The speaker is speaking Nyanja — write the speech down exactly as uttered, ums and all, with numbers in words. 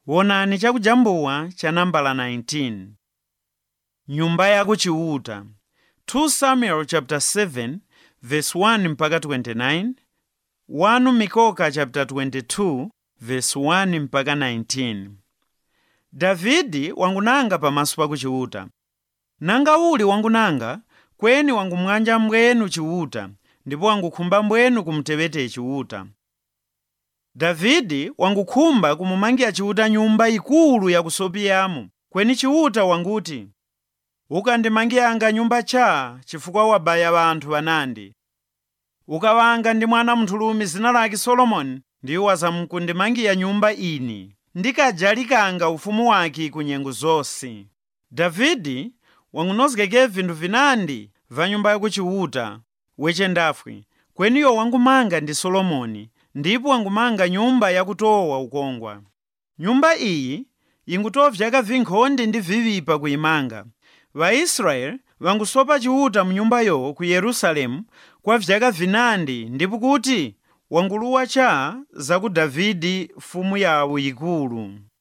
Wonani chakujambuwa cha nambala nineteen. Nyumba ya kuchiuta. two Samuel chapter seven verse one mpaka twenty-nine. one Mikoka chapter twenty-two verse one mpaka nineteen. Davidi wangunanga pamaso pa kuchiuta. Nanga uli wangunanga kweni wangumwanja mbwenu chiuta ndipo wangukhumba mbwenu kumtewete chiuta. Davidi wangukhumba kumumangira chiuta nyumba ikulu yakusopiyamo kweni chiuta wanguti, ukandimangiranga nyumba cha chifukwa wabaya wanthu wanandi. Ukawanga ndi mwana mthulumi zina lake Solomoni ndiye wazamkundimangira nyumba ini ndikajalikanga ufumu wake kunyengo zonse. Davidi wangunozgeke vinthu vinandi va nyumba yakuchiuta wechendafwe kweniyo wangumanga ndi Solomoni ndipo wangumanga nyumba yakutowa ukongwa. Nyumba iyi ingutowa vyaka vinkhonde ndi vivipa kuimanga. Vaisraeli vangusopa chiuta mnyumbayo ku Yerusalemu kwa vyaka vinandi ndipo kuti wanguluwa cha za ku Davidi fumu yawo ikulu.